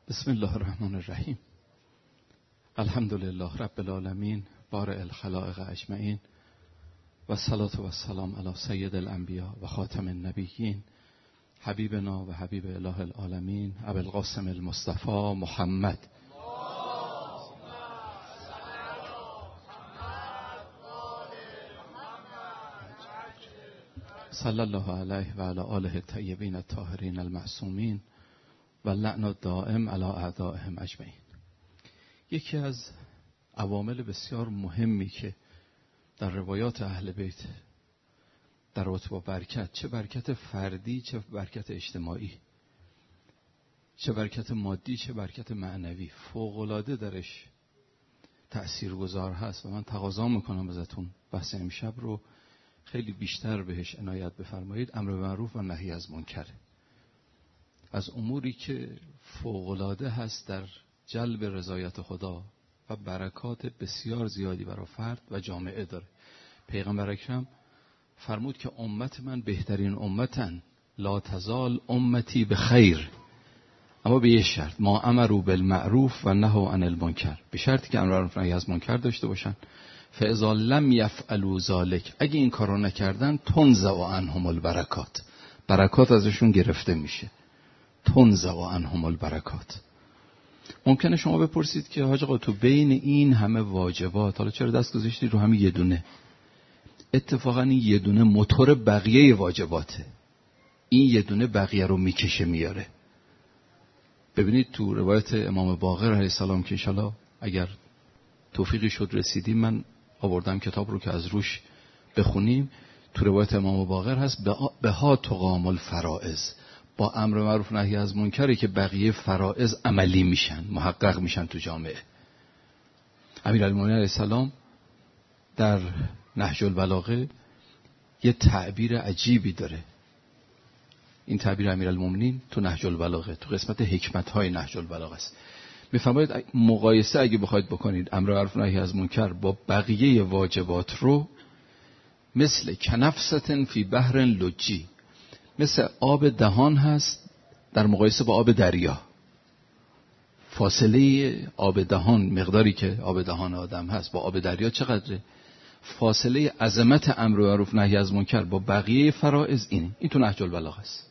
بسم الله الرحمن الرحیم. الحمد لله رب العالمین بارئ الخلائق اجمعین و الصلاة و السلام علی سید الانبیاء و خاتم النبیین حبیبنا و حبیب اله العالمین ابی القاسم المصطفى محمد صلی الله علیه و علی آله الطیبین الطاهرین المعصومین و لعن الدائم علی اعدائهم اجمعین. یکی از عوامل بسیار مهمی که در روایات اهل بیت در رابطه با برکت، چه برکت فردی چه برکت اجتماعی، چه برکت مادی چه برکت معنوی، فوق‌العاده درش تأثیرگذار هست و من تقاضا میکنم ازتون بحث امشب رو خیلی بیشتر بهش عنایت بفرمایید. امر معروف و نهی از منکر از اموری که فوق‌العاده هست در جلب رضایت خدا و برکات بسیار زیادی برای فرد و جامعه داره. پیغمبر اکرم فرمود که امت من بهترین امتن، لا تزال امتی به خیر، اما به یه شرط، ما امروا بالمعروف و نهوا عن المنکر، به شرطی که امر معروف نهی از منکر داشته باشن. فاذا لم یفعلوا ذلک، اگه این کارو نکردن، تنزع عنهم البرکات، برکات ازشون گرفته میشه. تنزع عنهم البرکات. ممکنه شما بپرسید که حاج آقا تو بین این همه واجبات حالا چرا دست گذاشتی رو همین یه دونه؟ اتفاقا این یه دونه موتور بقیه واجباته. این یه دونه بقیه رو میکشه میاره. ببینید تو روایت امام باقر علیه السلام که انشالله اگر توفیقی شد رسیدیم من آوردم کتاب رو که از روش بخونیم. تو روایت امام باقر هست بها تقام الفرائض، با امر معروف نهی از منکری که بقیه فرائض عملی میشن، محقق میشن تو جامعه. امیرالمومنین علیه السلام در نهج البلاغه یه تعبیر عجیبی داره. این تعبیر امیرالمومنین تو نهج البلاغه تو قسمت حکمت‌های نهج البلاغه است. میفرماید مقایسه اگه بخواید بکنید امر معروف نهی از منکر با بقیه واجبات رو، مثل کنفستن فی بحر لجی، مثل آب دهان هست در مقایسه با آب دریا. فاصله آب دهان، مقداری که آب دهان آدم هست با آب دریا چقدره؟ فاصله عظمت امر معروف نهی از منکر با بقیه فرائض اینه. این تو نهج البلاغه است.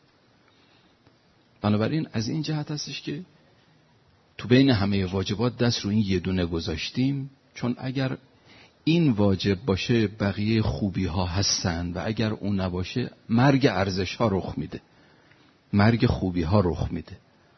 بنابراین از این جهت هستش که تو بین همه واجبات دست رو این یه دونه گذاشتیم، چون اگر این واجب باشه بقیه خوبی ها هستن و اگر اون نباشه مرگ ارزش ها رخ میده، مرگ خوبی ها رخ میده.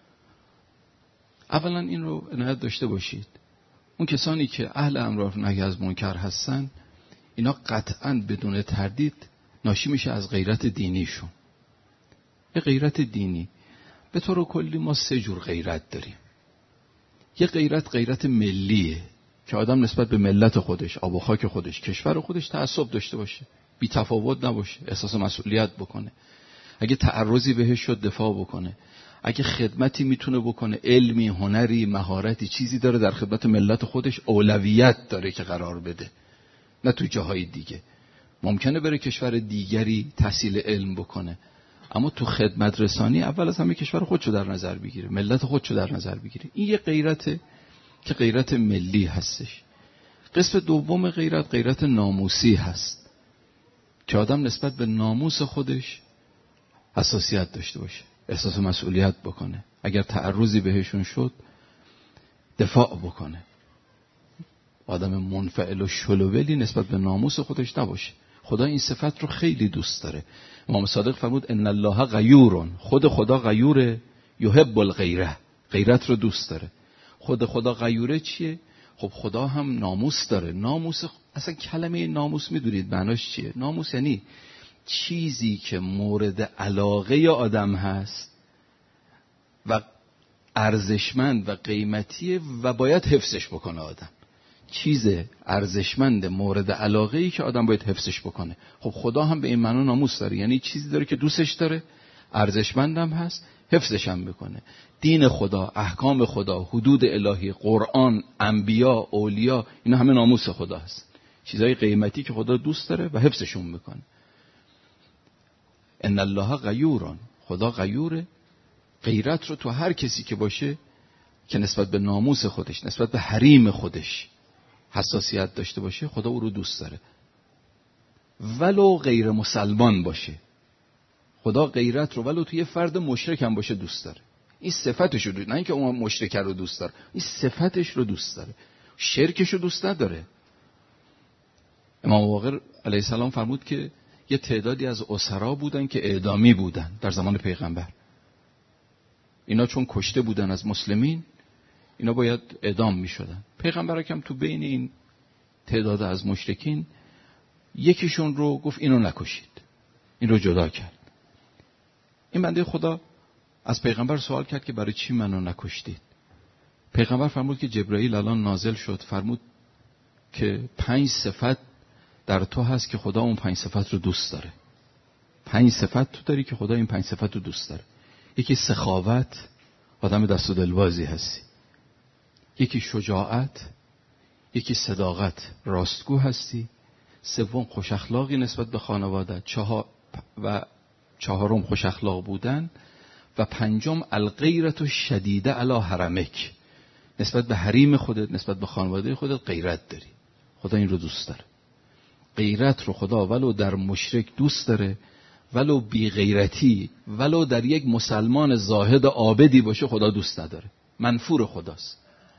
اولا این رو عنایت داشته باشید، اون کسانی که اهل امر معروف نهی از منکر هستن اینا قطعاً بدون تردید ناشی میشه از غیرت دینیشون. یه غیرت دینی به طور کلی ما 3 جور غیرت داریم. یه غیرت ملیه که آدم نسبت به ملت خودش، آب و خاک خودش، کشور خودش تعصب داشته باشه، بی تفاوت نباشه، احساس مسئولیت بکنه، اگه تعرضی بهش شد دفاع بکنه، اگه خدمتی میتونه بکنه، علمی، هنری، مهارتی، چیزی داره در خدمت ملت خودش اولویت داره که قرار بده، نه تو جاهای دیگه. ممکنه بره کشور دیگری تحصیل علم بکنه، اما تو خدمت رسانی اول از همه کشور خودشو در نظر بگیره، ملت خودشو در نظر بگیره. این یه غیرته که غیرت ملی هستش. قسم دوم غیرت ناموسی هست که آدم نسبت به ناموس خودش حساسیت داشته باشه، احساس مسئولیت بکنه، اگر تعرضی بهشون شد دفاع بکنه. آدم منفعل و شلوولی نسبت به ناموس خودش نباشه. خدا این صفت رو خیلی دوست داره. امام صادق فرمود ان الله غیور، خدا غیوره، یحب الغیره، غیرت رو دوست داره. خدا غیوره چیه؟ خب خدا هم ناموس داره. ناموس اصلا کلمه ناموس میدونید معناش چیه؟ ناموس یعنی چیزی که مورد علاقه آدم هست و ارزشمند و قیمتیه و باید حفظش بکنه آدم. چیز ارزشمند مورد علاقه‌ای که آدم باید حفظش بکنه. خب خدا هم به این معنا ناموس داره، یعنی چیزی داره که دوستش داره، ارزشمندم هست، حفظش هم بکنه. دین خدا، احکام خدا، حدود الهی، قرآن، انبیا، اولیا، اینا همه ناموس خدا هست. چیزای قیمتی که خدا دوست داره و حفظشون میکنه. ان الله غیورون، خدا غیوره، غیرت رو تو هر کسی که باشه که نسبت به ناموس خودش، نسبت به حریم خودش حساسیت داشته باشه، خدا او رو دوست داره. ولو غیر مسلمان باشه، خدا غیرت رو ولو توی فرد مشرک هم باشه دوست داره. این صفتش رو دوست، نه اینکه اون مشرک رو دوست داره، این صفتش رو دوست داره. شرکش رو دوست نداره. امام باقر علیه السلام فرمود که یه تعدادی از اسرا بودن که اعدامی بودن در زمان پیغمبر. اینا چون کشته بودن از مسلمین، اینا باید اعدام می شدن. پیغمبر اکرم تو بین این تعداد از مشرکین یکیشون رو گفت اینو نکشید، این رو جدا کرد. این بنده خدا از پیغمبر سوال کرد که برای چی منو نکشتید؟ پیغمبر فرمود که جبرائیل الان نازل شد، فرمود که 5 صفت در تو هست که خدا اون 5 صفت رو دوست داره. 5 صفت تو داری که خدا این 5 صفت رو دوست داره. یکی سخاوت، آدم دست و دلبازی هستی. یکی شجاعت، یکی صداقت، راستگو هستی. 3 خوش اخلاقی نسبت به خانواده، 4 خوش اخلاق بودن و 5 الغیرة الشدیده علی حرمک، نسبت به حریم خودت، نسبت به خانواده خودت غیرت داری. خدا این رو دوست داره. غیرت رو خدا ولو در مشرک دوست داره، ولو بی غیرتی، ولو در یک مسلمان زاهد عابدی باشه خدا دوست نداره. منفور خداست.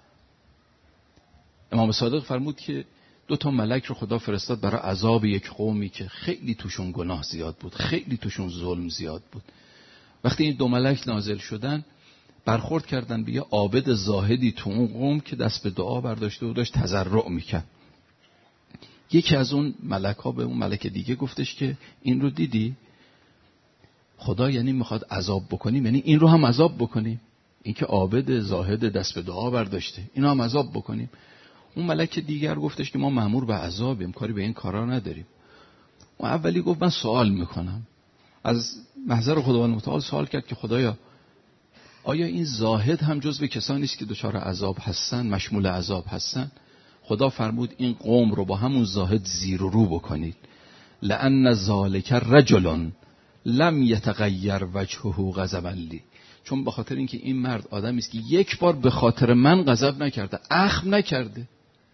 امام صادق فرمود که 2 ملک رو خدا فرستاد برای عذاب یک قومی که خیلی توشون گناه زیاد بود، خیلی توشون ظلم زیاد بود. وقتی این 2 ملک نازل شدن، برخورد کردن به یه عابد زاهدی تو اون قوم که دست به دعا برداشته و داشت تضرع میکرد. یکی از اون ملک‌ها به اون ملک دیگه گفتش که این رو دیدی؟ خدا یعنی میخواد عذاب بکنیم، یعنی این رو هم عذاب بکنیم. این که عابد زاهد دست به دعا برداشته، اینو هم عذاب بکنیم. اون ملک دیگر گفتش که ما مأمور به عذابیم، کاری به این کارا نداریم. اون اولی گفت من سوال میکنم، از محضر خداوند متعال سوال کرد که خدایا آیا این زاهد هم جزو کسانی است که دچار عذاب هستن، مشمول عذاب هستن؟ خدا فرمود این قوم رو با همون زاهد زیر و رو بکنید. لأن ذلک رجل لم یتغیر وجهه غضبا لی، چون به خاطر اینکه این مرد آدمی است که یک بار به خاطر من غضب نکرده، اخم نکرده.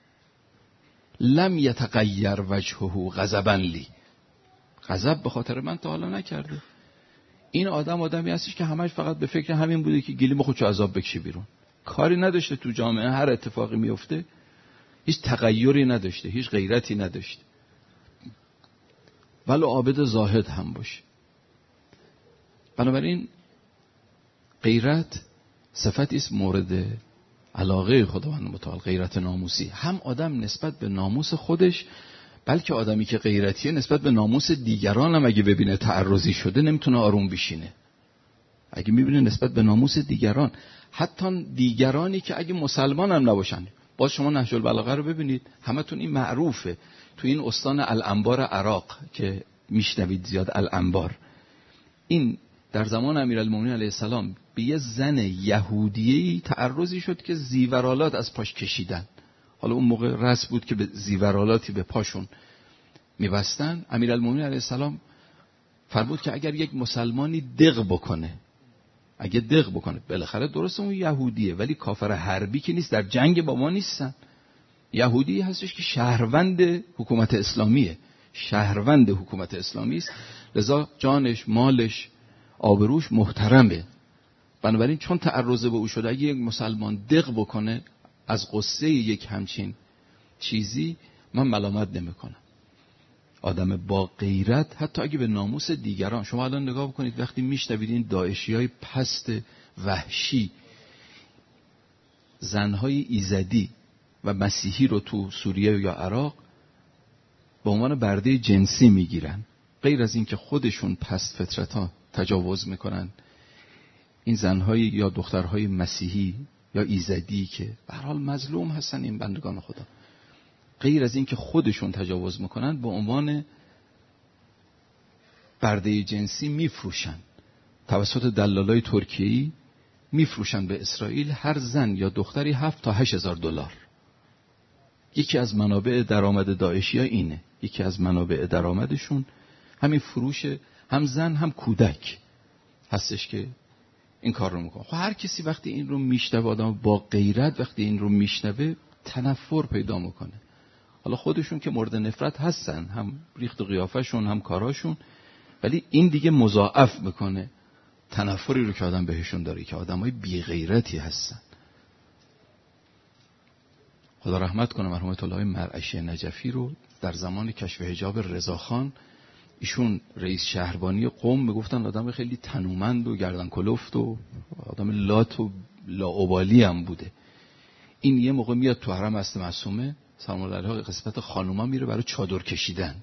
لم یتغیر وجهه غضبا لی، غضب به خاطر من تا حالا نکرده. این آدمی هستش که همش فقط به فکر همین بوده که گلیم خودشو عذاب بکشه بیرون، کاری نداشته تو جامعه هر اتفاقی میفته، هیچ تغییری نداشته، هیچ غیرتی نداشته، ولو عابد زاهد هم باشه. بنابراین غیرت صفتی است مورد علاقه خداوند متعال، غیرت ناموسی. هم آدم نسبت به ناموس خودش، بلکه آدمی که غیرتیه نسبت به ناموس دیگران هم اگه ببینه تعرضی شده نمیتونه آروم بشینه. اگه میبینه نسبت به ناموس دیگران، حتی دیگرانی که اگه مسلمان هم نباشن، باز شما نهج البلاغه رو ببینید، همتون این معروفه تو این استان الانبار عراق که میشنوید زیاد الانبار، این در زمان امیرالمومنین علیه السلام به یه زن یهودیه‌ای تعرضی شد که زیورالات از پاش کشیدن. حالا اون موقع رسم بود که به زیورالاتی به پاشون میبستن. امیرالمومنین علیه السلام فرمود که اگر یک مسلمانی دق بکنه، اگه دق بکنه، بالاخره درسته اون یهودیه ولی کافر حربی که نیست، در جنگ با ما نیستن. یهودی هستش که شهروند حکومت اسلامیه، شهروند حکومت اسلامی است، لذا جانش، مالش، آبروش محترمه. بنابراین چون تعرض به او شده، اگه یک مسلمان دق بکنه از قصه یک همچین چیزی، من ملامت نمیکنم. آدم با غیرت حتی اگه به ناموس دیگران، شما الان نگاه بکنید وقتی میشنوید این داعشیای پست وحشی زنهای ایزدی و مسیحی رو تو سوریه یا عراق به عنوان برده جنسی میگیرن، غیر از این که خودشون پست فطرتا تجاوز میکنن، این زنهای یا دخترهای مسیحی یا ایزدی که به هر حال مظلوم هستن، این بندگان خدا، غیر از این که خودشون تجاوز میکنن، به عنوان برده جنسی میفروشن، توسط دلالای ترکیه‌ای میفروشن به اسرائیل. هر زن یا دختری 7 تا 8 هزار دلار. یکی از منابع درآمد داعشی‌ها اینه، یکی از منابع درآمدشون همین فروش هم زن هم کودک هستش که این کار رو میکنه. خب هر کسی وقتی این رو میشنوه، آدم با غیرت وقتی این رو میشنوه تنفر پیدا میکنه. حالا خودشون که مورد نفرت هستن، هم ریخت و قیافشون هم کاراشون، ولی این دیگه مضاعف میکنه تنفری رو که آدم بهشون داره، که آدمای بی غیرتی هستن. خدا رحمت کنه مرحوم الله مرعشی نجفی رو در زمان کشف حجاب رضاخان، ایشون رئیس شهربانی قم، میگفتن آدم خیلی تنومند و گردن کلفت و آدم لات و لاابالی هم بوده. این یه موقع میاد تو حرم اصل معصومه سلام الله علیها، قسمت خانوما میره برای چادر کشیدن.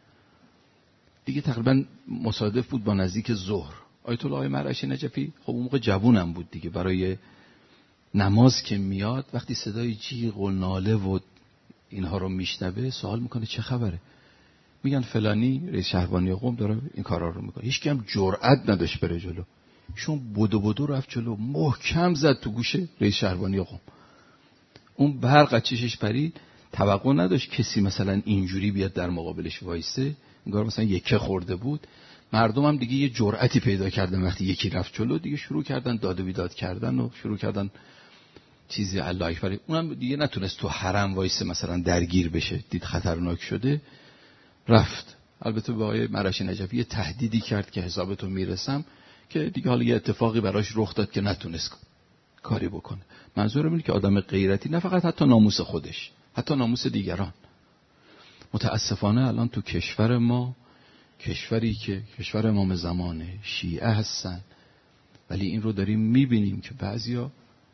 دیگه تقریبا مصادف بود با نزدیک ظهر. آیت الله مرعشی نجفی خب اون موقع جوونم بود دیگه، برای نماز که میاد وقتی صدای جیغ و ناله و اینها رو میشنوه سوال میکنه چه خبره؟ میگن فلانی رئیس شهربانی قم داره این کارا رو میکنه. هیچ کی هم جرئت نداشت بره جلو. ایشون بدو رفت جلو، محکم زد تو گوشه رئیس شهربانی قم. اون برق از چشش پرید، توقع نداشت کسی مثلا اینجوری بیاد در مقابلش وایسه، انگار مثلا یکه خورده بود. مردم هم دیگه یه جرأتی پیدا کردن وقتی یکی رفت جلو، دیگه شروع کردن داد و بیداد کردن و شروع کردن چیزی الله اکبر. اونم دیگه نتونست تو حرم وایسه مثلا درگیر بشه، دید خطرناک شده رفت. البته با آقای مرعشی نجفی یه تهدیدی کرد که حسابتو میرسم، که دیگه حالا یه اتفاقی براش رخ داد که نتونست کاری بکنه. منظورم اینه که آدم غیرتی نه فقط حتی ناموس خودش، حتی ناموس دیگران. متاسفانه الان تو کشور ما، کشوری که کشور امام زمانه، شیعه هستن، ولی این رو داریم میبینیم که بعضیا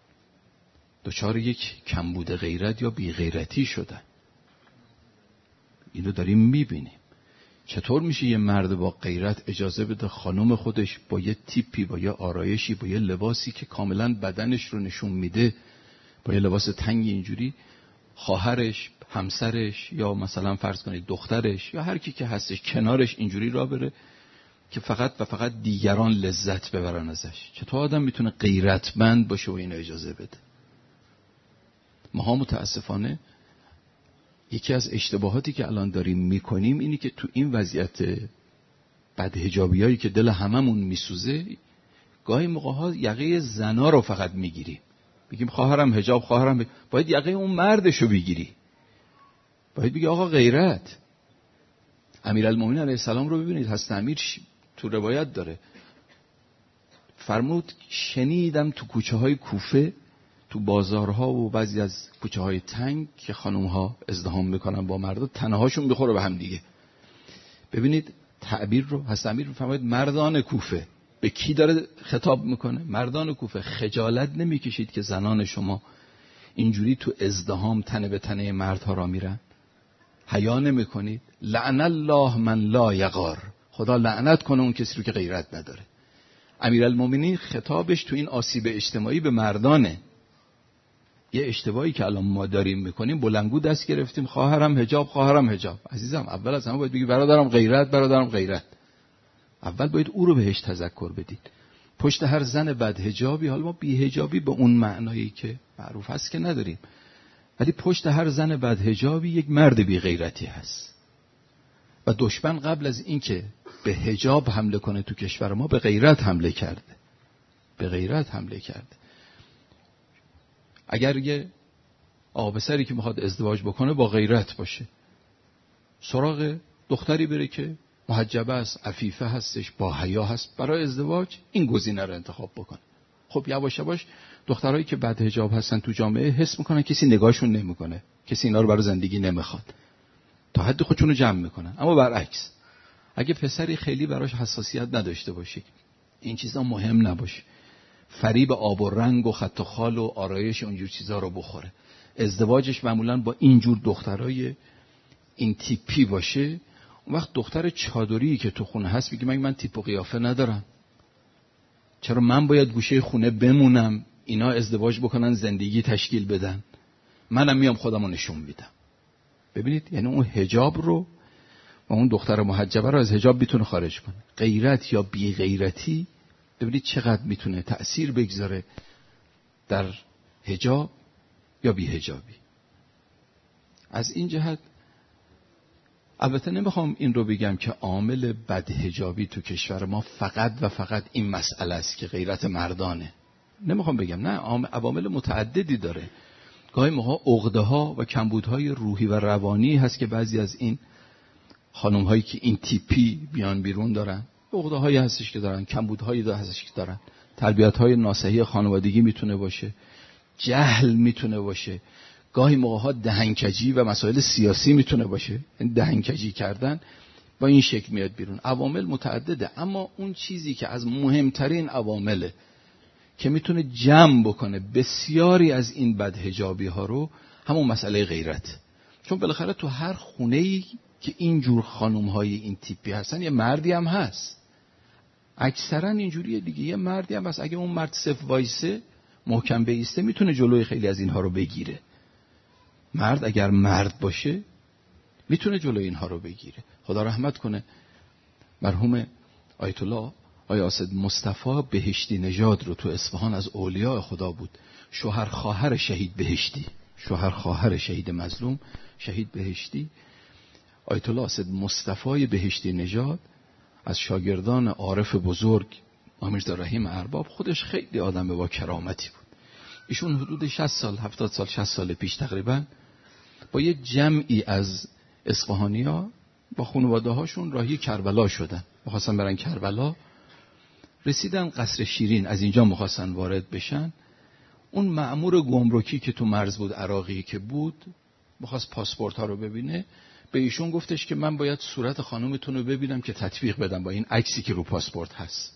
دچار یک کمبود غیرت یا بی غیرتی شدن. این رو داریم میبینیم. چطور میشه یه مرد با غیرت اجازه بده خانم خودش با یه تیپی، با یه آرایشی، با یه لباسی که کاملا بدنش رو نشون میده، با یه لباس تنگی اینجوری، خواهرش، همسرش یا مثلا فرض کنید دخترش یا هر کی که هستش کنارش اینجوری راه بره که فقط و فقط دیگران لذت ببرن ازش؟ چطور آدم میتونه غیرتمند باشه و اینو اجازه بده؟ ما متاسفانه یکی از اشتباهاتی که الان داریم میکنیم اینی که تو این وضعیت بدحجابیایی که دل هممون میسوزه، گاهی موقع‌ها یقه زنا رو فقط میگیریم، میگیم خواهرم حجاب، خواهرم باید یقه اون مردشو بگیری، باید بگی آقا غیرت. امیرالمومنین علیه السلام رو ببینید، حضرت امیر تو روایت داره فرمود شنیدم تو کوچه های کوفه، تو بازارها و بعضی از کوچه های تنگ که خانومها ازدحام میکنن با مردا، تنهاشون بخوره به هم دیگه. ببینید تعبیر رو حضرت امیر فرمود مردان کوفه، به کی داره خطاب میکنه؟ مردان کوفه، خجالت نمیکشید که زنان شما اینجوری تو ازدحام تنه به تنه مردها را میرن؟ حیا نمیکنید؟ لعن الله من لا یغار، خدا لعنت کنه اون کسی رو که غیرت نداره. امیرالمومنین خطابش تو این آسیب اجتماعی به مردانه. یه اشتباهی که الان ما داریم میکنیم، بلندگو دست گرفتیم خواهرم حجاب، خواهرم حجاب. عزیزم اول از همه باید بگی برادرم غیرت، برادرم غیرت. اول باید او رو بهش تذکر بدید. پشت هر زن بد حجابی، حالا ما بی حجابی به اون معنایی که معروف هست که نداریم، ولی پشت هر زن بد حجابی یک مرد بی غیرتی هست. و دشمن قبل از این که به حجاب حمله کنه تو کشور ما به غیرت حمله کرده، به غیرت حمله کرده. اگر یه آبسری که میخواد ازدواج بکنه با غیرت باشه، سراغ دختری بره که محجبه است، عفیفه هستش، با حیا هست، برای ازدواج این گزینه رو انتخاب بکنه. خب یواش یواش دخترایی که بد حجاب هستن تو جامعه حس میکنن کسی نگاهشون نمیکنه، کسی اینا رو برای زندگی نمیخواد، تا حد خودشونو جمع میکنن. اما برعکس، اگه پسری خیلی براش حساسیت نداشته باشه، این چیزا مهم نباشه، فریب آب و رنگ و خط و خال و آرایش اونجور چیزا رو بخوره، ازدواجش معمولا با اینجور دخترای این تیپی باشه، اون وقت دختر چادری که تو خونه هست میگه من تیپ و قیافه ندارم، چرا من باید گوشه خونه بمونم اینا ازدواج بکنن زندگی تشکیل بدن، منم میام خودمو نشون میدم. ببینید یعنی اون حجاب رو و اون دختر محجبه رو از حجاب میتونه خارج کنه. غیرت یا بی غیرتی ببینید چقدر میتونه تأثیر بگذاره در حجاب یا بی حجابی. از این جهت البته نمیخوام این رو بگم که عامل بدحجابی تو کشور ما فقط و فقط این مسئله است که غیرت مردانه. نمیخوام بگم، نه، عوامل متعددی داره. گاهی موقع عقده‌ها و کمبودهای روحی و روانی هست که بعضی از این خانم‌هایی که این تیپی بیان بیرون دارن، عقده‌هایی هستش که دارن، کمبودهایی هستش که دارن. تربیت‌های ناصحی خانوادگی میتونه باشه، جهل میتونه باشه، گاهی موقع‌ها دهنکجی و مسائل سیاسی میتونه باشه. این دهنکجی کردن با این شکل میاد بیرون. عوامل متعدده، اما اون چیزی که از مهمترین عوامله که میتونه جمع بکنه بسیاری از این بدحجابی ها رو، همون مسئله غیرت. چون بالاخره تو هر خونه‌ای که اینجور خانم‌های این تیپی هستن یه مردی هم هست. اکثرا اینجوریه دیگه، یه مردی هم هست. اگه اون مرد صف وایسه، محکم بایسته، میتونه جلوی خیلی از اینها رو بگیره. مرد اگر مرد باشه میتونه جلوی اینها رو بگیره. خدا رحمت کنه مرحوم آیت الله آیا اسد مصطفی بهشتی نژاد رو تو اصفهان از اولیاء خدا بود، شوهر خواهر شهید بهشتی، شوهر خواهر شهید مظلوم شهید بهشتی، آیت الله اسد مصطفی بهشتی نژاد از شاگردان عارف بزرگ امیرزا رحیم ارباب، خودش خیلی آدم با کرامتی بود. ایشون حدود 60 سال 70 سال 60 سال پیش تقریبا با یه جمعی از اصفهانی‌ها با خانواده هاشون راهی کربلا شدن، می‌خواستن برن کربلا. رسیدن قصر شیرین، از اینجا می‌خواستن وارد بشن. اون مأمور گمرکی که تو مرز بود، عراقی که بود، می‌خواست پاسپورت ها رو ببینه. به ایشون گفتش که من باید صورت خانومتون رو ببینم که تطبیق بدم با این عکسی که رو پاسپورت هست.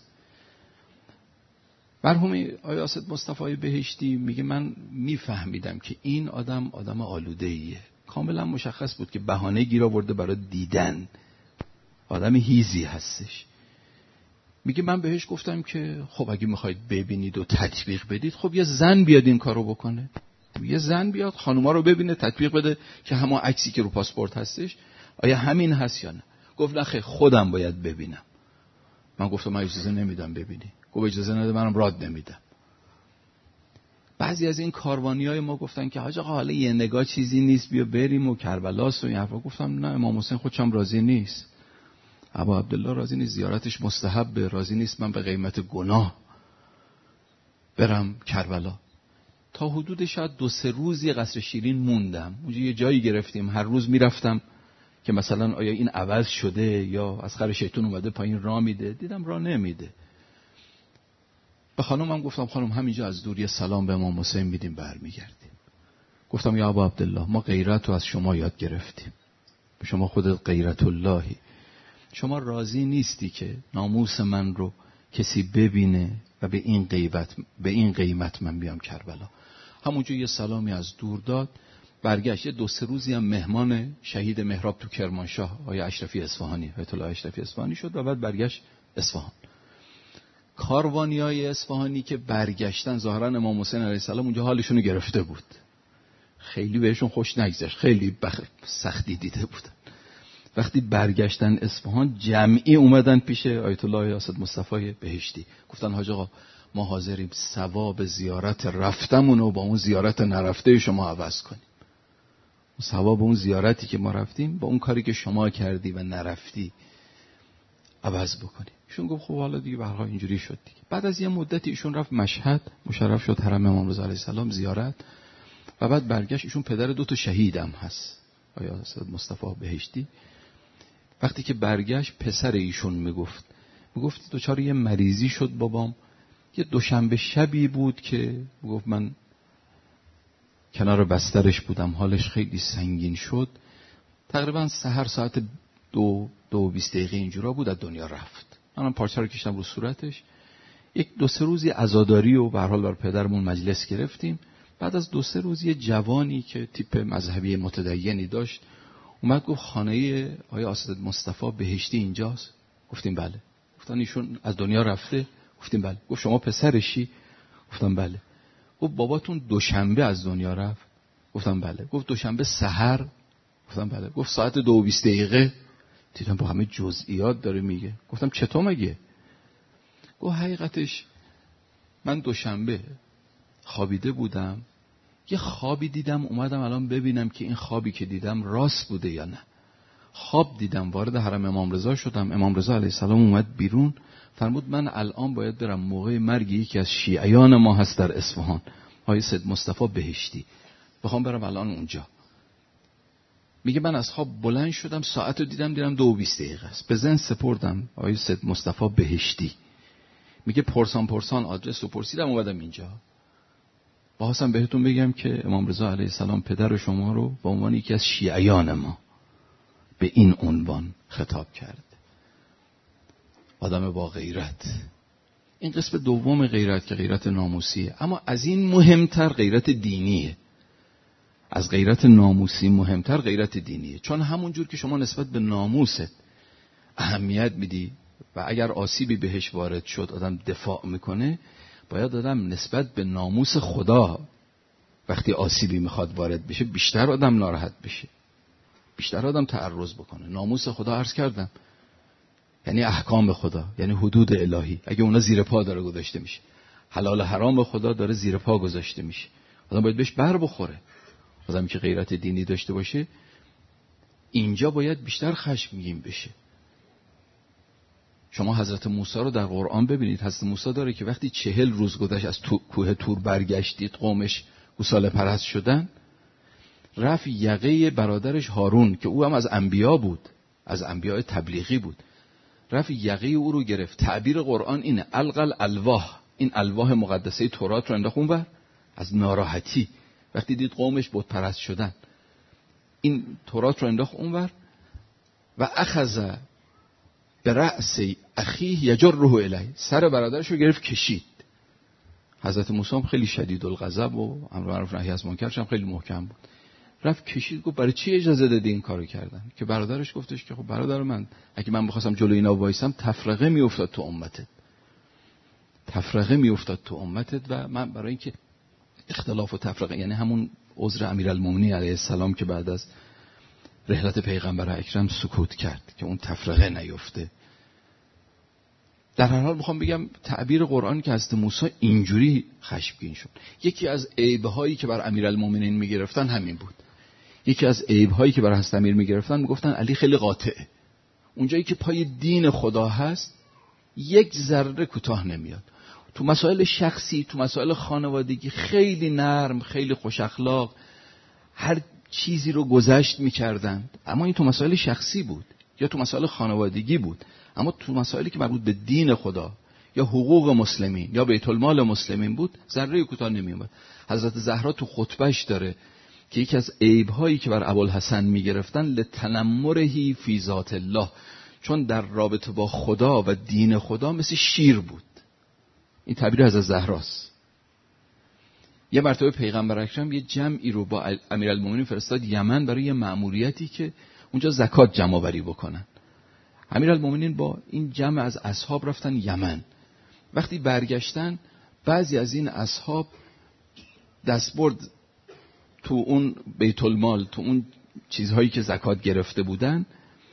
مرحوم آیا اسد مصطفی بهشتی میگه من میفهمیدم که این آدم آلوده‌ایه. کاملا مشخص بود که بهانه گیر آورده برای دیدن، آدم هیزی هستش. میگه من بهش گفتم که خب اگه میخواید ببینید و تطبیق بدید، خب یه زن بیاد این کارو بکنه، یه زن بیاد خانوما رو ببینه، تطبیق بده که همون عکسی که رو پاسپورت هستش آیا همین هست یا نه. گفت نه خیر، خودم باید ببینم. من گفتم من اجازه نمیدم ببینی. گفت اجازه نده، منم راد نمیدم. بعضی از این کاروانیای ما گفتن که حاج آقا حالا یه نگاه چیزی نیست، بیا بریم و کربلاست و این حرفا. گفتم نه، امام حسین خودشم راضی نیست، ابا عبدالله راضی نیست، زیارتش مستحبه، راضی نیست من به قیمت گناه برم کربلا. تا حدود شاید 2-3 روزی قصر شیرین موندم. اونجا یه جایی گرفتیم، هر روز میرفتم که مثلا آیا این عوض شده یا از خر شیطون اومده پایین راه میده. دیدم راه نمیده. به خانمم گفتم خانم همینجا از دور یه سلام به امام حسین میدیم برمیگردیم. گفتم یا ابا عبدالله ما غیرت رو از شما یاد گرفتیم، شما خودت غیرت اللهی، شما راضی نیستی که ناموس من رو کسی ببینه و به این قیمت من بیام کربلا. همونجا یه سلامی از دور داد، برگشت. یه 2-3 روزی هم مهمان شهید محراب تو کرمانشاه آیا اشرفی اصفهانی، آیت الله اشرفی اصفهانی شد و بعد برگشت اصفهان. کاروانیای اصفهانی که برگشتن، ظاهرا امام حسین علیه السلام اونجا حالشون رو گرفته بود، خیلی بهشون خوش نگذشت، خیلی سختی دیده بودن. وقتی برگشتن اصفهان، جمعی اومدن پیش آیت الله اسد مصطفی بهشتی، گفتن حاج آقا ما حاضریم ثواب زیارت رفتمون رو با اون زیارت نرفته شما عوض کنیم. ثواب اون زیارتی که ما رفتیم با اون کاری که شما کردی و نرفتی عوض بکنیم. ایشون گفت خب حالا دیگه به هر حال اینجوری شد دیگه. بعد از یه مدتی ایشون رفت مشهد، مشرف شد حرم امام رضا علیه السلام زیارت، و بعد برگشت. ایشون پدر 2 شهیدم هست، آیا اسد مصطفی بهشتی. وقتی که برگشت پسر ایشون میگفت دوچار یه مریضی شد بابام. یه دوشنبه شبی بود که گفت من کنار بسترش بودم، حالش خیلی سنگین شد. تقریبا سحر ساعت 2:20 اینجورا بود، از دنیا رفت. منم پارچه رو کشیدم رو صورتش. 1-2-3 روزی عزاداری و به هر حال بر پدرمون مجلس گرفتیم. بعد از 2-3 روز یه جوانی که تیپ مذهبی متدینی داشت اومد گفت خانه آیا اسد مصطفی بهشتی اینجاست؟ گفتیم بله. گفتن ایشون از دنیا رفته؟ گفتیم بله. گفت شما پسرشی؟ گفتم بله. گفت باباتون دوشنبه از دنیا رفت؟ گفتم بله. گفت دوشنبه سحر؟ گفتم بله. گفت ساعت 2:20. دیدم با همه جزئیات داره میگه. گفتم چطور مگه؟ گفت حقیقتش من دوشنبه خوابیده بودم، یه خوابی دیدم، اومدم الان ببینم که این خوابی که دیدم راست بوده یا نه. خواب دیدم، وارد حرم امام رضا شدم، امام رضا علیه السلام اومد بیرون، فرمود من الان باید برم موقع مرگ یکی از شیعیان ما هست در اصفهان، آقای سید مصطفی بهشتی، بخوام برم الان اونجا. میگه من از خواب بلند شدم، ساعت رو دیدم 2:20 است، به ذهن سپردم آقای سید مصطفی بهشتی. میگه پرسان آدرس رو پرسیدم، اومدم اینجا. خواستم بهتون بگم که امام رضا علیه السلام پدر شما رو به عنوان یکی از شیعیان ما به این عنوان خطاب کرد. آدم با غیرت. این قسم دوم غیرت که غیرت ناموسیه، اما از این مهمتر غیرت دینیه. از غیرت ناموسی مهمتر غیرت دینیه، چون همون جور که شما نسبت به ناموست اهمیت میدی و اگر آسیبی بهش وارد شد آدم دفاع میکنه، باید آدم نسبت به ناموس خدا وقتی آسیبی میخواد وارد بشه بیشتر آدم ناراحت بشه، بیشتر آدم تعرض بکنه. ناموس خدا عرض کردم یعنی احکام خدا، یعنی حدود الهی، اگه اونا زیر پا داره گذاشته میشه، حلال حرام خدا داره زیر پا گذاشته میشه، آدم باید بهش بر بخوره. آدمی که غیرت دینی داشته باشه اینجا باید بیشتر خشمگین بشه. شما حضرت موسی رو در قرآن ببینید، حضرت موسی داره که وقتی 40 روز گذشت از کوه طور برگشتید، قومش گوساله پرست شدن، رفت یقه برادرش هارون که او هم از انبیا بود، از انبیاء تبلیغی بود، رفت یقه او رو گرفت. تعبیر قرآن اینه القل الواح، این الواح مقدسه تورات رو انداخت اونور از ناراحتی، وقتی دید قومش بت پرست شدن این تورات رو انداخت اونور و اخذ برأس اخیه یجره الیه، سر برادرش رو گرفت کشید. حضرت موسی هم خیلی شدید الغضب و امر معروف نهی از منکرش هم خیلی محکم بود، رفت کشید. گفت برای چی اجازه دادی این کارو کردن؟ که برادرش گفتش که خب برادر من، اگه من بخواستم جلوی اینا وایسم تفرقه میافتاد تو امتت، تفرقه میافتاد تو امتت و من برای اینکه اختلاف و تفرقه، یعنی همون عذر امیرالمومنین علیه السلام که بعد از رحلت پیغمبر اکرم سکوت کرد که اون تفرقه نیفته. در هر حال میخوام بگم تعبیر قرآن که حضرت موسی اینجوری خشمگین شد، یکی از عیب‌هایی که بر امیرالمومنین میگرفتن همین بود. یکی از عیب‌هایی که بر حضرت امیر میگرفتن میگفتن علی خیلی قاطعه، اونجایی که پای دین خدا هست یک ذره کوتاه نمیاد. تو مسائل شخصی، تو مسائل خانوادگی خیلی نرم، خیلی خوش اخلاق، هر چیزی رو گذشت میکردن، اما این تو مسائل شخصی بود یا تو مسائل خانوادگی بود. اما تو مسائلی که مربوط به دین خدا یا حقوق مسلمین یا بیت المال مسلمین بود ذره کوتاه نمیومد. حضرت زهرا تو خطبهش داره که یکی از عیب‌هایی که بر ابوالحسن میگرفتن لتنمره فی ذات الله، چون در رابطه با خدا و دین خدا مثل شیر بود. این تعبیر حضرت زهراست. یه مرتبه پیغمبر اکرم یه جمعی رو با امیرالمومنین فرستاد یمن برای یه مأموریتی که اونجا زکات جمع آوری بکنن. امیرالمومنین با این جمع از اصحاب رفتن یمن. وقتی برگشتن بعضی از این اصحاب دستبرد تو اون بیت المال، تو اون چیزهایی که زکات گرفته بودن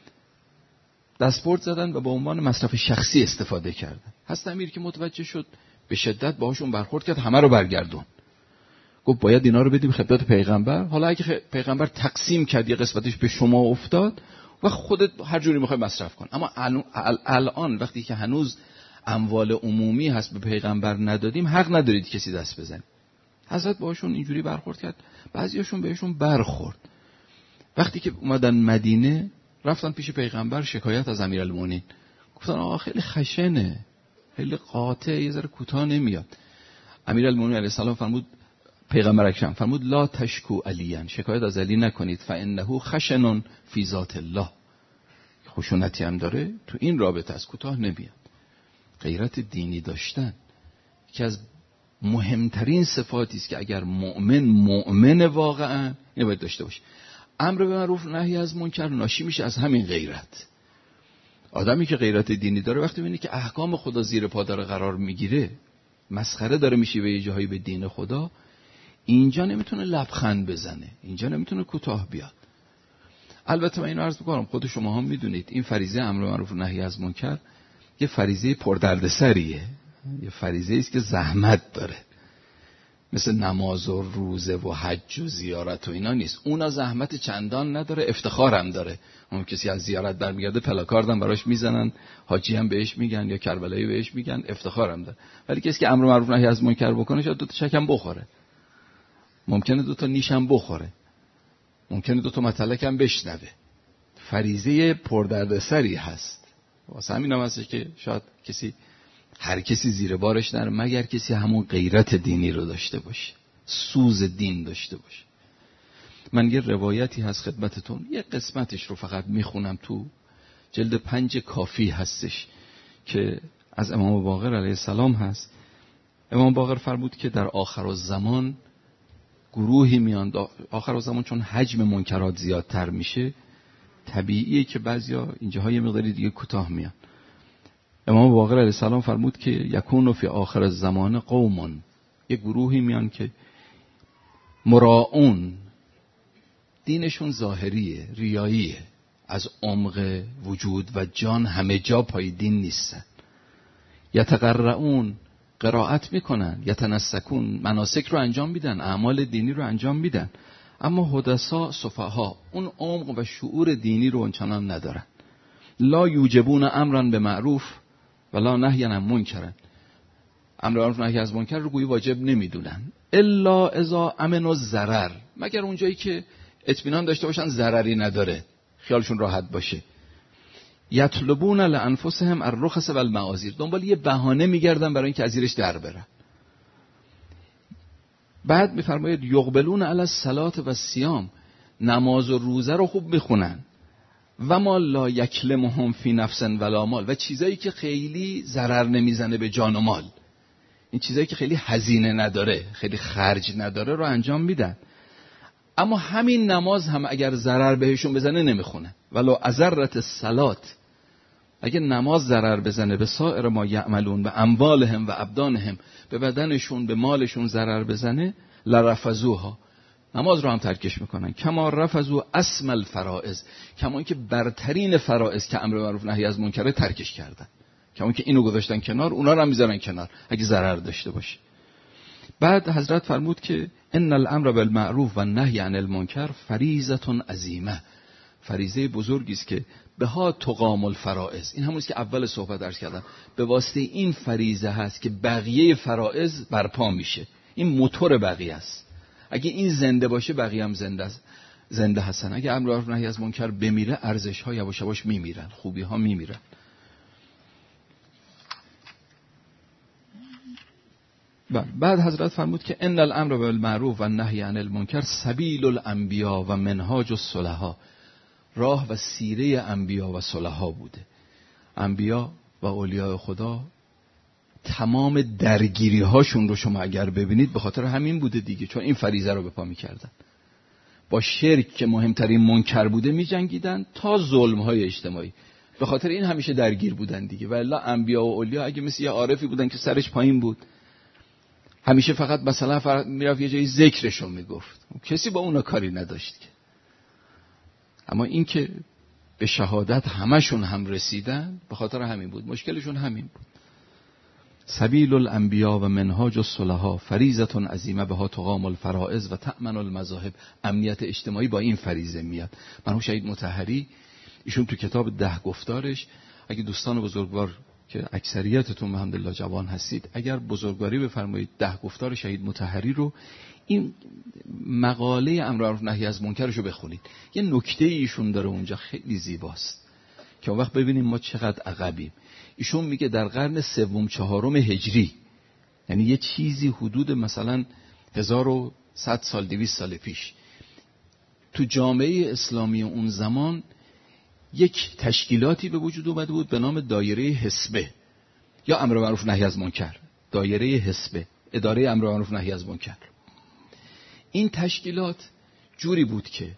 دستبرد زدن و به عنوان مصرف شخصی استفاده کردن. حضرت امیر که متوجه شد به شدت باهاشون برخورد کرد، همه رو برگردون. گفت باید اینا رو بدیم خدمت پیغمبر، حالا اگه پیغمبر تقسیم کرد یه قسمتش به شما افتاد و خودت هر جوری میخوای مصرف کن. اما الان وقتی که هنوز اموال عمومی هست به پیغمبر ندادیم، حق ندارید کسی دست بزنید. حضرت باهاشون اینجوری برخورد کرد، بعضیاشون بهشون برخورد. وقتی که اومدن مدینه رفتن پیش پیغمبر شکایت از امیرالمومنین، گفتن آقا خیلی خشنه، خیلی قاطع، یه ذره کوتاه نمیاد. امیرالمومنین علیه السلام فرمود، پیغمبر اکرم فرمود لا تشکو علیان، شکایت از علی نکنید، فانه خشن فی ذات الله، خشونتی هم داره تو این رابطه، از کوتاه نمیاد. غیرت دینی داشتن که از مهمترین صفاتی است که اگر مؤمن واقعا این باید داشته باشه. امر به معروف نهی از منکر ناشی میشه از همین غیرت. آدمی که غیرت دینی داره وقتی میبینه که احکام خدا زیر پا داره قرار میگیره، مسخره داره میشه به یه جاهایی به دین خدا، اینجا نمیتونه لبخند بزنه، اینجا نمیتونه کوتاه بیاد. البته من اینو عرض میکنم، خود شما هم میدونید این فریضه امر به معروف نهی از منکر یه فریضه پردردسریه، یه فریضه است که زحمت داره. مثل نماز و روزه و حج و زیارت و اینا نیست. اونا زحمت چندان نداره، افتخارم داره. اون کسی از زیارت برمیگرده پلاکاردم براش میزنن، حاجی هم بهش میگن یا کربلایی بهش میگن، افتخارم داره. ولی کسی که امر معروف نهی از منکر بکنه شاید 2 تا شکم بخوره، ممکنه 2 تا نیشم بخوره، ممکنه 2 تا مطلق هم بشنوه. فریضه پردردسری هست. واسه همین هم هست که شاید هر کسی زیر بارش نره مگر کسی همون غیرت دینی رو داشته باشه، سوز دین داشته باشه. من یه روایتی هست خدمتتون، یه قسمتش رو فقط میخونم، تو جلد 5 کافی هستش که از امام باقر علیه السلام هست. امام باقر فرمود که در آخرالزمان گروهی میان، آخرالزمان چون حجم منکرات زیادتر میشه طبیعیه که بعضیا اینجاها یه مقداری دیگه کوتاه میان. امام باقر علیه السلام فرمود که یکون فی آخر الزمان قوم، یه گروهی میان که مراعون، دینشون ظاهریه، ریاییه، از عمق وجود و جان همه جا پای دین نیستن. یتقرؤون، قرائت میکنن، یتنسکون، مناسک رو انجام میدن، اعمال دینی رو انجام میدن، اما حدثا صفها اون عمق و شعور دینی رو اونچنان ندارن. لا یوجبون امرا به معروف ولا نهیا عن منکر، امر معروف نهی از منکر رو گویی واجب نمیدونن، الا اذا امنوا الضرر، مگر اونجایی که اطمینان داشته باشن ضرری نداره، خیالشون راحت باشه. یطلبون لانفسهم الرخص والمعاذیر، دنبال یه بهانه میگردن برای اینکه از زیرش در برن. بعد میفرماید یقبلون علی الصلاة و الصیام، نماز و روزه رو خوب میخونن، و ما لا یکلمهم فی نفس ولا مال، و چیزایی که خیلی ضرر نمیزنه به جان و مال، این چیزایی که خیلی هزینه نداره، خیلی خرج نداره رو انجام میدن. اما همین نماز هم اگر ضرر بهشون بزنه نمیخونه. ولو اضرت الصلاة، اگه نماز ضرر بزنه به سایر ما یعملون و اموالهم و ابدانهم، به بدنشون به مالشون ضرر بزنه، لرفضوها، نماز رو هم ترکش میکنن. کما رفضوا اسم الفرائض، کما اینکه برترین فرائض که امر معروف نهی از منکر ترکش کردن، کما اینکه اینو گذاشتن کنار، اونا رو هم میذارن کنار اگه ضرر داشته باشه. بعد حضرت فرمود که ان الامر بالمعروف و النهی عن المنکر فریضه عظیمه، فریضه بزرگی است که بها تقام الفرائض. این همونیست که اول صحبت عرض کردم، به واسطه این فریضه هست که بقیه فرائض برپا میشه، این موتور بقیه است. اگه این زنده باشه بقیه هم زنده هستن. اگه امر معروف نهی از منکر بمیره، ارزش ها یواش یواش میمیرن، خوبی ها میمیرن. بعد حضرت فرمود که ان الامر بالمعروف و النهی عن المنکر سبیل الانبیاء و منهاج الصلحاء، راه و سیره انبیا و صلحا بوده. انبیا و اولیاء خدا تمام درگیری هاشون رو شما اگر ببینید به خاطر همین بوده دیگه، چون این فریضه رو به پا می‌کردن. با شرک که مهمترین منکر بوده می‌جنگیدن تا ظلم های اجتماعی، به خاطر این همیشه درگیر بودن دیگه. والا انبیا و اولیا اگه مثل یه عارفی بودن که سرش پایین بود، همیشه فقط مثلا میرفت یه جایی ذکرشو میگفت، کسی با اونا کاری نداشت که. اما این که به شهادت همشون هم رسیدن، به خاطر همین بود، مشکلشون همین بود. سبیل الانبیاء و منهاج الصلحاء فریضه عظیمه بها تقام الفرائض و تأمن المذاهب، امنیت اجتماعی با این فریضه میاد. مرحوم شهید مطهری ایشون تو کتاب 10 گفتارش، اگه دوستان بزرگوار که اکثریتتون الحمدلله جوان هستید، اگر بزرگواری بفرمایید 10 گفتار شهید مطهری رو، این مقاله امر معروف نهی از منکرشو بخونید. یه نکته ایشون داره اونجا خیلی زیباست که اون وقت ببینیم ما چقدر عقبیم. ایشون میگه در قرن 3-4 هجری، یعنی یه چیزی حدود مثلا 1100 سال 200 سال پیش، تو جامعه اسلامی اون زمان یک تشکیلاتی به وجود اومده بود به نام دایره حسبه یا امر معروف نهی از منکر. دایره حسبه، اداره امر معروف نهی از منکر. این تشکیلات جوری بود که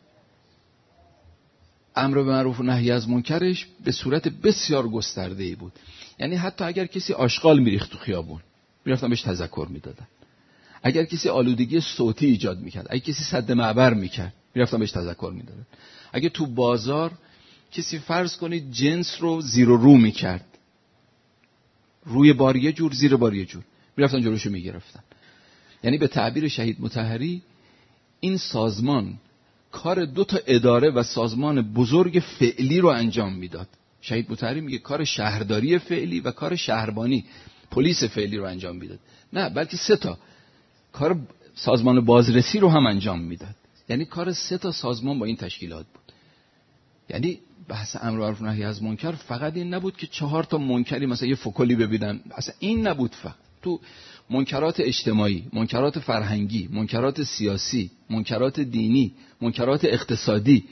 امر معروف و نهی از منکرش به صورت بسیار گسترده‌ای بود. یعنی حتی اگر کسی آشغال میریخت تو خیابون، میرفتن بهش تذکر میدادن. اگر کسی آلودگی صوتی ایجاد میکرد، اگر کسی سد معبر میکرد، میرفتن بهش تذکر میدادن. اگر تو بازار کسی فرض کنید جنس رو زیر و رو میکرد، روی بار یه جور زیر بار یه جور، میرفتن جلوشو میگرفتن. یعنی به تعبیر شهید مطهری این سازمان کار 2 اداره و سازمان بزرگ فعلی رو انجام میداد. شهید مطهری میگه کار شهرداری فعلی و کار شهربانی پلیس فعلی رو انجام میداد، نه بلکه 3 کار سازمان بازرسی رو هم انجام میداد. یعنی کار 3 سازمان با این تشکیلات بود. یعنی بحث امر معروف نهی از منکر فقط این نبود که 4 منکری مثلا یه فکلی ببینن، اصلا این نبود. فقط تو منکرات اجتماعی، منکرات فرهنگی، منکرات سیاسی، منکرات دینی، منکرات اقتصادی،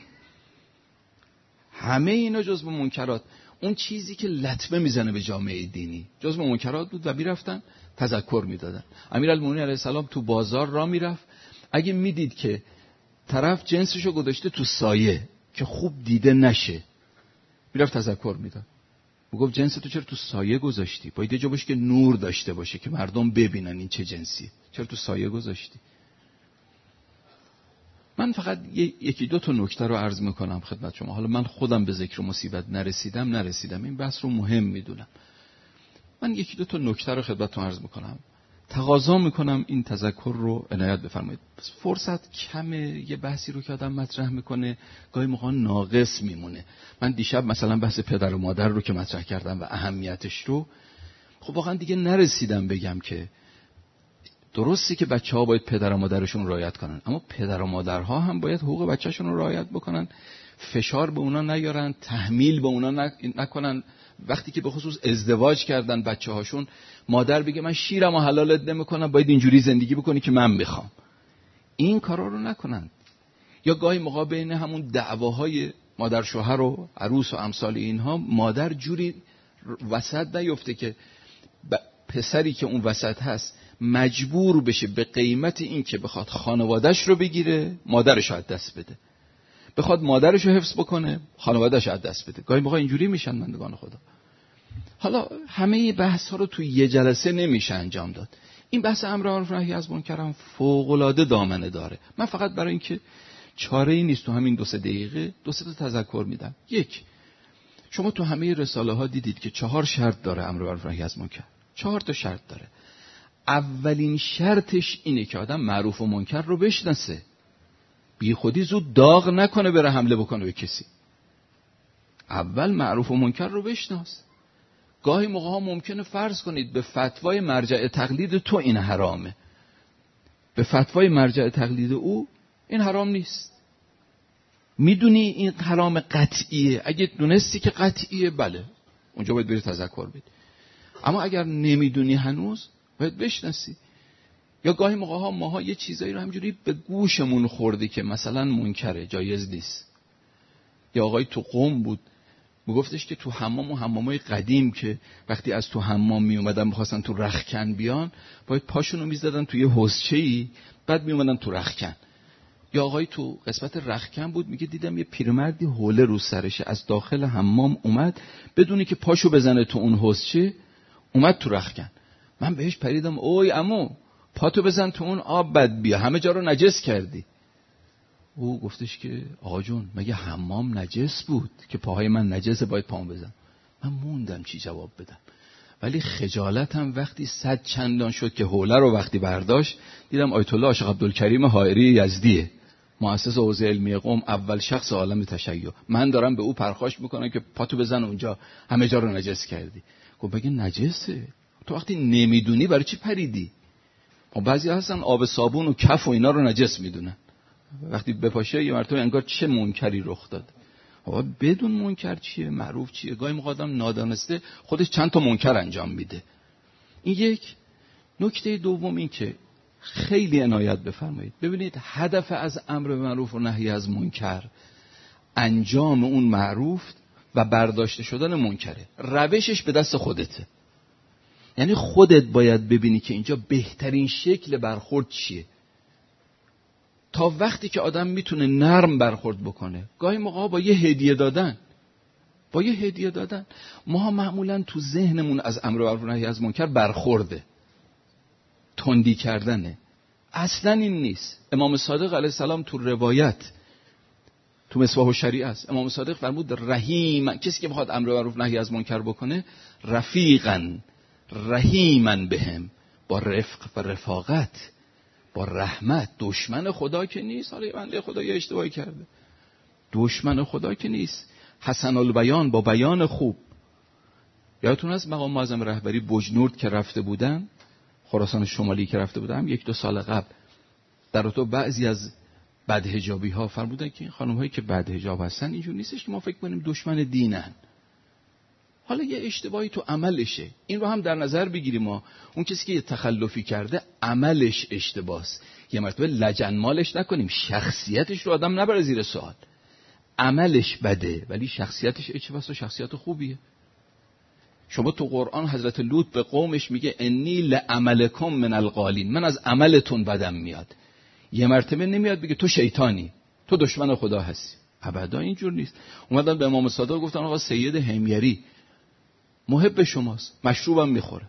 همه اینا جزو منکرات، اون چیزی که لطمه میزنه به جامعه دینی جزو منکرات بود و میرفتن تذکر میدادن. امیرالمومنین علیه السلام تو بازار راه میرفت، اگه میدید که طرف جنسشو گذاشته تو سایه که خوب دیده نشه، میرفت تذکر میداد. میگفت جنس تو چرا تو سایه گذاشتی؟ باید یه جا باشه که نور داشته باشه که مردم ببینن این چه جنسی، چرا تو سایه گذاشتی؟ من فقط 1-2 نکته رو عرض میکنم خدمت شما. حالا من خودم به ذکر مصیبت نرسیدم، این بحث رو مهم میدونم. من 1-2 نکته رو خدمتتون عرض میکنم، تقاضا میکنم این تذکر رو عنایت بفرمایید. فرصت کمه، یه بحثی رو که آدم مطرح میکنه گاهی موقع ناقص میمونه. من دیشب مثلا بحث پدر و مادر رو که مطرح کردم و اهمیتش رو، خب واقعا دیگه نرسیدم بگم که درسته که بچه‌ها باید پدر و مادرشون رعایت کنن، اما پدر و مادرها هم باید حقوق بچه‌شون رو رعایت بکنن، فشار به اونا نیارن، تحمیل به اونا نکنن. وقتی که به خصوص ازدواج کردن بچه‌هاشون، مادر بگه من شیرمو حلالت نمی‌کنم، باید اینجوری زندگی بکنی که من می‌خوام. این کارا رو نکنن. یا گاهی موقع بین همون دعواهای مادر شوهر و عروس و امثال اینها، مادر جوری وسط نیفته که پسری که اون وسط هست مجبور بشه به قیمت این که بخواد خانواده‌اش رو بگیره، مادرش رو از دست بده. بخواد مادرش رو حفظ بکنه، خانواده‌اش رو از دست بده. گاهی موقع اینجوری میشن بندگان خدا. حالا همه بحث ها رو توی یه جلسه نمیشه انجام داد. این بحث امر معروف نهی از منکر هم فوق‌العاده دامنه داره. من فقط برای اینکه چاره‌ای نیست تو همین 2-3 دقیقه 2-3 تا تذکر میدم. 1، شما تو همه رساله ها دیدید که 4 شرط داره امر معروف نهی از منکر. 4 تا شرط داره. اولین شرطش اینه که آدم معروف و منکر رو بشناسه، بی خودی زود داغ نکنه بره حمله بکنه به کسی. اول معروف و منکر رو بشناس. گاهی موقع ها ممکنه فرض کنید به فتوای مرجع تقلید تو این حرامه، به فتوای مرجع تقلید او این حرام نیست. میدونی این حرام قطعیه، اگه دونستی که قطعیه بله اونجا باید بری تذکر بدی، اما اگر نمیدونی هنوز باید بشناسی. یا گاهی موقع ها ماها یه چیزایی رو همجوری به گوشمون خورده که مثلا منکره، جایز نیست. یا آقای تو قم بود میگفتش که تو حمام و حمامای قدیم که وقتی از تو حمام می اومدن می‌خواستن تو رختکن بیان، باید پاشونو می‌زدن توی حوضچه‌ای، بعد می اومدن تو رختکن. یا آقای تو قسمت رختکن بود میگه دیدم یه پیرمردی حوله رو سرشه از داخل حمام اومد بدونی که پاشو بزنه تو اون حوضچه، اومد تو رختکن. من بهش پریدم اوی عمو پاتو بزن تو اون آب بد بیا، همه جا رو نجس کردی. او گفتش که آقا جون مگه حمام نجس بود که پاهای من نجسه باید پام بزن؟ من موندم چی جواب بدم، ولی خجالتم وقتی 100 چندان شد که حوله رو وقتی برداشت دیدم آیت الله عاشق عبدالکریم حائری یزدیه، مؤسس حوزه علمی قم، اول شخص عالم تشیع. من دارم به او پرخاش میکنم که پاتو بزن اونجا، همه جا رو نجس کردی. گفت بگه نجسه، تو وقتی نمیدونی برای چی پریدی؟ و بعضی هستن آب صابون و کف و اینا رو نجس میدونن، وقتی بپاشه یه مرتبه انگار چه منکری رخ داد. آقا بدون منکر چیه، معروف چیه. گاهی موقع آدم نادانسته خودش چند تا منکر انجام میده. این یک. نکته دوم این که خیلی عنایت بفرمایید، ببینید هدف از امر معروف و نهی از منکر انجام اون معروف و برداشته شدن منکره. روشش به دست خودته، یعنی خودت باید ببینی که اینجا بهترین شکل برخورد چیه. تا وقتی که آدم میتونه نرم برخورد بکنه، گاهی موقع با یه هدیه دادن، ما معمولا تو ذهنمون از امر معروف و نهی از منکر برخورده، تندی کردنه. اصلا این نیست. امام صادق علیه السلام تو روایت تو مصباح الشریعه است، امام صادق فرمود رحیم، کسی که بخواد امر معروف نهی از منکر بکنه رفیقا رحیما بهم، با رفق و رفاقت با رحمت. دشمن خدا که نیست. حالا بنده خدا یه اشتباهی کرده، دشمن خدا که نیست. حسن البیان، با بیان خوب. یادتون هست مقام معظم رهبری بجنورد که رفته بودن، خراسان شمالی که رفته بودن 1-2 سال قبل، در تو بعضی از بدحجابی ها فرمودن که این خانم هایی که بدحجاب هستن اینجور نیستش که ما فکر کنیم دشمن دینن. حالا یه اشتباهی تو عملشه، این رو هم در نظر بگیریم. ما اون کسی که یه تخلفی کرده عملش اشتباهه، یه مرتبه لجنمالش نکنیم، شخصیتش رو آدم نبره زیر سوال. عملش بده ولی شخصیتش اشتباهه و شخصیت خوبیه. شما تو قرآن حضرت لوط به قومش میگه انی لعملکم من القالین، من از عملتون بدم میاد. یه مرتبه نمیاد بگه تو شیطانی، تو دشمن خدا هستی. ابدا اینجور نیست. اومدن به امام صادق گفتن آقا سید حمیری محب شماست، مشروبم میخوره،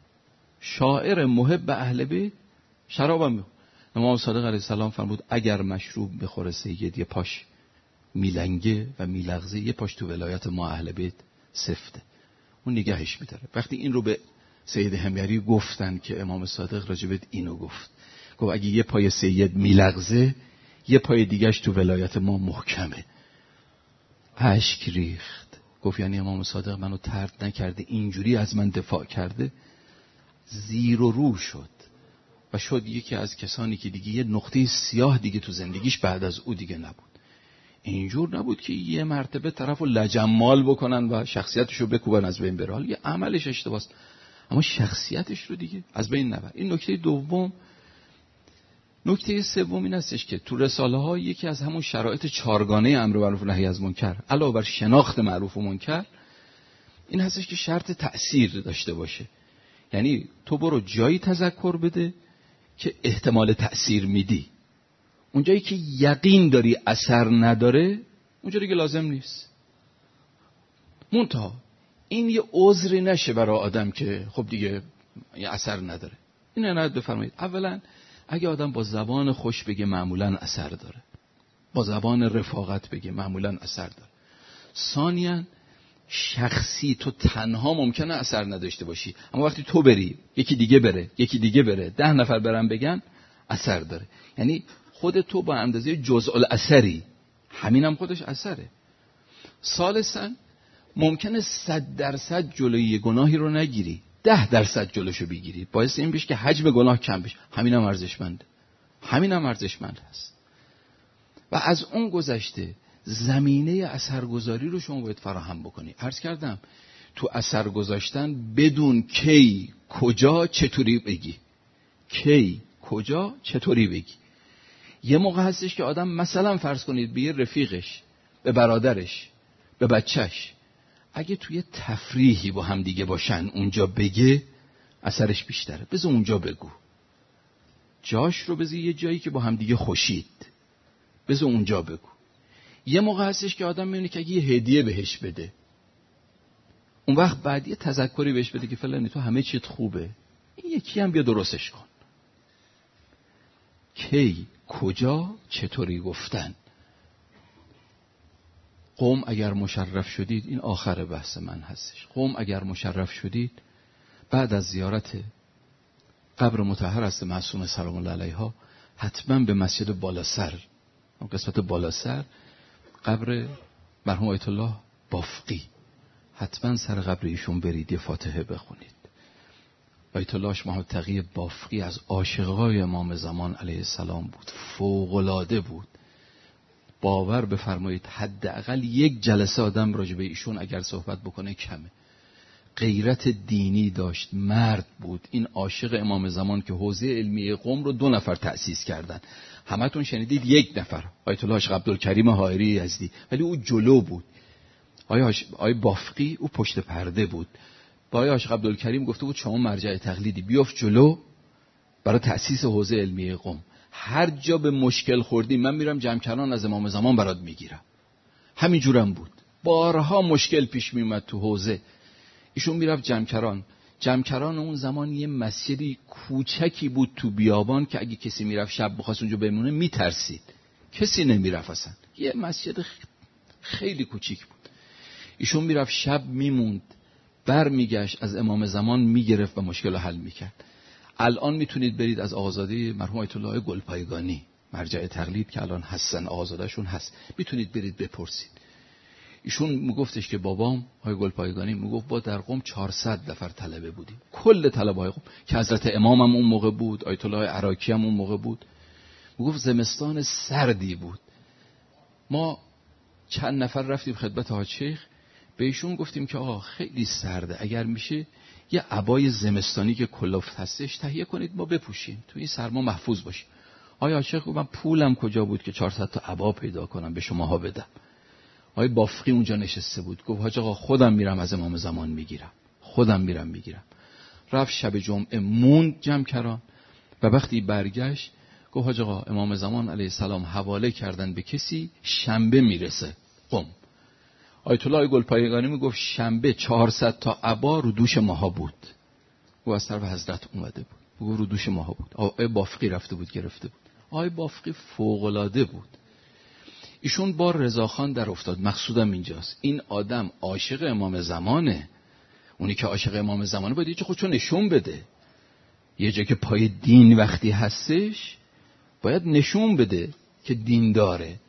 شاعر محب اهل بیت، شرابم میخوره. امام صادق علیه السلام فرمود اگر مشروب میخوره سید، یه پاش میلنگه و میلغزه، یه پاش تو ولایت ما اهل بیت سفته، اون نگهش میداره. وقتی این رو به سید حمیری گفتن که امام صادق راجبت اینو گفت اگه یه پای سید میلغزه، یه پای دیگهش تو ولایت ما محکمه. اشک ریخت. گفت یعنی امام صادق منو طرد نکرده، اینجوری از من دفاع کرده. زیر و رو شد و شد یکی از کسانی که دیگه یه نقطه سیاه دیگه تو زندگیش بعد از او دیگه نبود. اینجور نبود که یه مرتبه طرفو لجمال بکنن و شخصیتشو بکوبن از بین بره. حالا یه عملش اشتباهه اما شخصیتش رو دیگه از بین نبر. این نکته دوم. نکته سوم این هستش که تو رساله ها یکی از همون شرایط 4گانه امر معروف و نهی از منکر علاوه بر شناخت معروف و منکر این هستش که شرط تأثیر داشته باشه. یعنی تو برو جایی تذکر بده که احتمال تأثیر میدی، اون جایی که یقین داری اثر نداره اونجا دیگه لازم نیست. منتها این یه عذری نشه برای آدم که خب دیگه یه اثر نداره. این عنایت بفرمایید. اولا اگه آدم با زبان خوش بگه معمولا اثر داره، با زبان رفاقت بگه معمولا اثر داره. ثانیاً شخصی تو تنها ممکنه اثر نداشته باشی، اما وقتی تو بری، یکی دیگه بره، یکی دیگه بره، 10 نفر برن بگن، اثر داره. یعنی خود تو با اندازه جزء الاثری، همینم خودش اثره. ثالثاً ممکنه 100% جلوی گناهی رو نگیری، 10% جلوشو بگیری، باعث این بشه که حجم گناه کم بشه. همینم ارزشمنده، همینم ارزشمند هست. و از اون گذشته زمینه اثرگذاری رو شما باید فراهم بکنی. عرض کردم تو اثر گذاشتن بدون کی، کجا، چطوری بگی. کی، کجا، چطوری بگی. یه موقع هستش که آدم مثلا فرض کنید به یه رفیقش، به برادرش، به بچهش، اگه توی تفریحی با هم دیگه باشن اونجا بگه اثرش بیشتره. بذار اونجا بگو، جاش رو بذار یه جایی که با هم دیگه خوشید، بذار اونجا بگو. یه موقع هستش که آدم میونه که اگه یه هدیه بهش بده، اون وقت بعد یه تذکری بهش بده که فلانی تو همه چیت خوبه، این یکی هم بیا درستش کن. کی، کجا، چطوری گفتن. قوم اگر مشرف شدید، این آخر بحث من هستش، قوم اگر مشرف شدید بعد از زیارت قبر مطهر است معصومه سلام الله علیها حتما به مسجد بالاسر، قسمت بالاسر قبر مرحوم آیت الله بافقی، حتما سر قبر ایشون برید یه فاتحه بخونید. آیت الله محمد تقی بافقی از عاشقای امام زمان علیه السلام بود، فوق‌العاده بود. باور بفرمایید حداقل یک جلسه آدم راجع به ایشون اگر صحبت بکنه کمه. غیرت دینی داشت، مرد بود. این عاشق امام زمان که حوزه علمی قم رو 2 نفر تأسیس کردن، همتون شنیدید 1 نفر آیت الله عاشق عبدالکریم حائری یزدی، ولی او جلو بود. آیه بافقی او پشت پرده بود. با آیه عاشق عبدالکریم گفته بود شما مرجع تقلیدی، بیافت جلو برای تأسیس حوزه علمی قم. هر جا به مشکل خوردی من میرم جمکران از امام زمان برات میگیرم. همین جورم بود، بارها مشکل پیش میومد تو حوزه، ایشون میرفت جمکران اون زمان یه مسجدی کوچکی بود تو بیابان که اگه کسی میرفت شب بخواست اونجا بمونه میترسید، کسی نمیرفت اصلا. یه مسجد خیلی کوچیک بود. ایشون میرفت شب میموند، بر میگشت از امام زمان میگرفت و مشکل رو حل میکرد. الان میتونید برید از آقازاده مرحوم آیت الله گلپایگانی، مرجع تقلید که الان هستن، آقازادهشون هست، میتونید برید بپرسید. ایشون میگفتش که بابام آقای گلپایگانی میگفت با در قم 400 نفر طلبه بودیم، کل طلبه های قم، که حضرت امام هم اون موقع بود، آیت الله عراقی هم اون موقع بود. میگفت زمستان سردی بود، ما چند نفر رفتیم خدمت حاج شیخ، به ایشون گفتیم که آقا خیلی سرده، اگر میشه یه عبای زمستانی که کلفت هستش تهیه کنید ما بپوشیم تو این سرما محفوظ باشیم. آقای حاج شیخ گفت من پولم کجا بود که 400 تا عبا پیدا کنم به شماها بدم. آقای بافقی اونجا نشسته بود، گفت حاج آقا خودم میرم از امام زمان میگیرم، خودم میرم میگیرم. رفت شب جمعه موند جمکران و وقتی برگشت گفت حاج آقا امام زمان علیه السلام حواله کردن به کسی، شنبه میرسه قم. آیت الله گلپایگانی میگفت شنبه 400 تا عبا رو دوش ماها بود، او از طرف حضرت اومده بود، میگفت رو دوش ماها بود. آقای بافقی رفته بود گرفته بود. آقای بافقی فوق‌العاده بود. ایشون با رضاخان در افتاد. مقصودم اینجاست، این آدم عاشق امام زمانه. اونی که عاشق امام زمانه باید یه جا خودشو نشون بده، یه جا که پای دین وقتی هستش باید نشون بده که دین داره.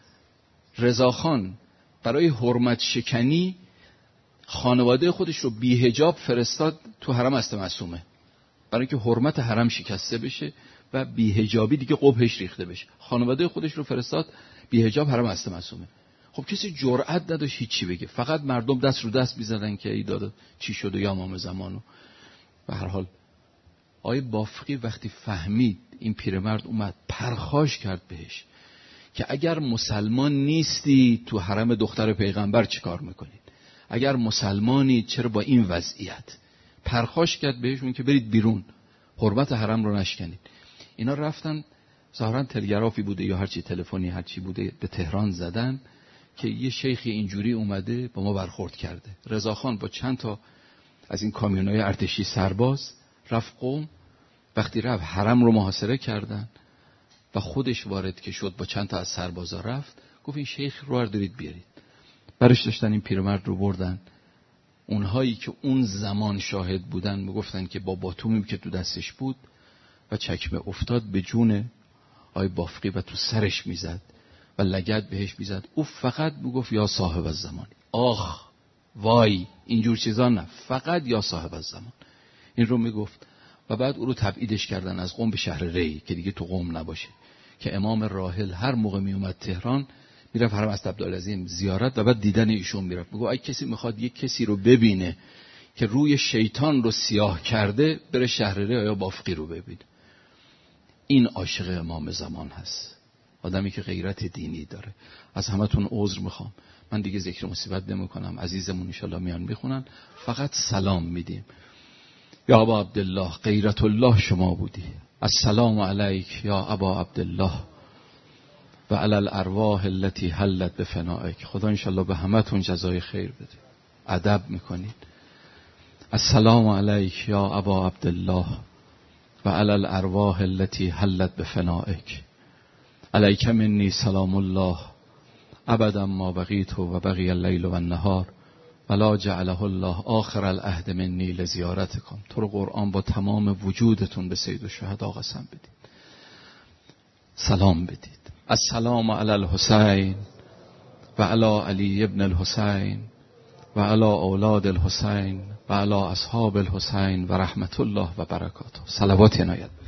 رضاخان برای حرمت شکنی خانواده خودش رو بی حجاب فرستاد تو حرم است معصومه، برای اینکه حرمت حرم شکسته بشه و بی حجابی دیگه قبحش ریخته بشه. خانواده خودش رو فرستاد بی حجاب حرم است معصومه. خب کسی جرئت نداشت هیچی بگه، فقط مردم دست رو دست می‌زدن که ای دادا چی شده یا امام زمانو. به هر حال آقای بافقی وقتی فهمید این پیرمرد اومد، پرخاش کرد بهش که اگر مسلمان نیستی تو حرم دختر پیغمبر چی کار میکنید؟ اگر مسلمانی چرا با این وضعیت؟ پرخاش کرد بهشون که برید بیرون، حرمت حرم رو نشکنید. اینا رفتن، ظاهرا تلگرافی بوده یا هرچی تلفنی هرچی بوده، به تهران زدن که یه شیخی اینجوری اومده با ما برخورد کرده. رضاخان با چند تا از این کامیونای ارتشی سرباز رفت قم. وقتی رفت حرم رو محاصره کردن و خودش وارد که شد با چند تا از سربازا رفت، گفت این شیخ رو دارید بیارید. برش داشتن این پیرمرد رو بردن. اونهایی که اون زمان شاهد بودن میگفتن که با باتومی که تو دستش بود و چکمه افتاد به جون آی بافقی و تو سرش میزد و لگد بهش میزد. او فقط میگفت یا صاحب الزمان، آخ وای اینجور چیزا نه، فقط یا صاحب الزمان این رو میگفت. و بعد او رو تبعیدش کردن از قم به شهر ری که دیگه تو قم نباشه، که امام راحل هر موقع می اومد تهران میرفت حرم است عبدالعظیم زیارت و بعد دیدن ایشون میرفت. میگه اگه کسی میخواد یک کسی رو ببینه که روی شیطان رو سیاه کرده، بره شهر ری یا بافقی رو ببینه. این عاشق امام زمان هست، آدمی که غیرت دینی داره. از همتون عذر میخوام، من دیگه ذکر مصیبت نمیکنم، عزیزمون ان شاءالله میان میخونن، فقط سلام میدیم. یا ابا عبدالله، غیرت الله شما بودی. السلام علیک یا ابا عبدالله و علی الارواح التي حلت بفنائک. خدا انشالله به همتون جزای خیر بده. ادب میکنید. السلام علیک یا ابا عبدالله و علی الارواح التي حلت بفنائک. علیک منی سلام الله ابدا ما بقیت و بقی اللیل و النهار ولا جعله الله آخر العهد منی لزیارتکم. تو رو قرآن با تمام وجودتون به سید الشهدا قسم بدید، سلام بدید. السلام علی الحسین و علی علی ابن الحسین و علی اولاد الحسین و علی اصحاب الحسین و رحمت الله و برکاته. صلوات عنایت.